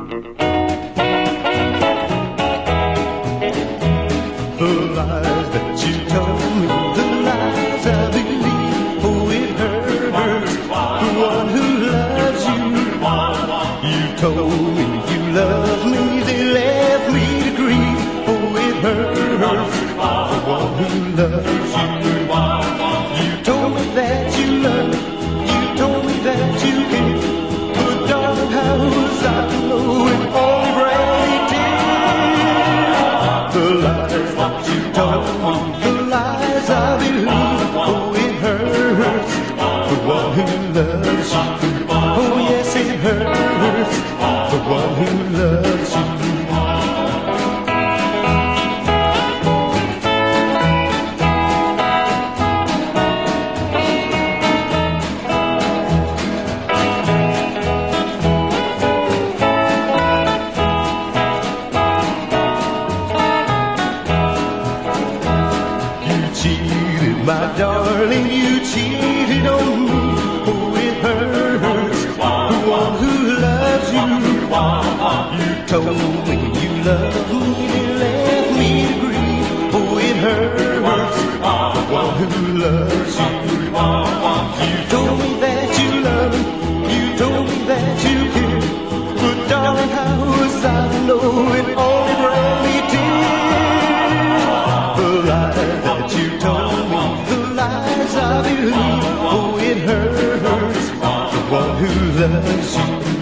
The lies that you told me, the lies I believe, oh it hurts. The one who loves you, you told me you love me, they left me to grieve, oh it hurts. The one who loves you, you told me that you love me, you told me that you care, but darling, how was I to know it only brought me tears? The lies that you told me, the lies I believe, oh it hurts. The one who loves you, oh yes it hurts. The one who loves you. Cheated, my darling, you cheated on me. Oh, it hurts. The one who loves you, you told me you love me, you left me to grieve. Oh, it hurts. The one who loves you, you told me that you love me, you told me that you care, but darling, how was I to know it only brought me tears? The lies that you told me, the lies I believe, oh it hurts. The one who loves you,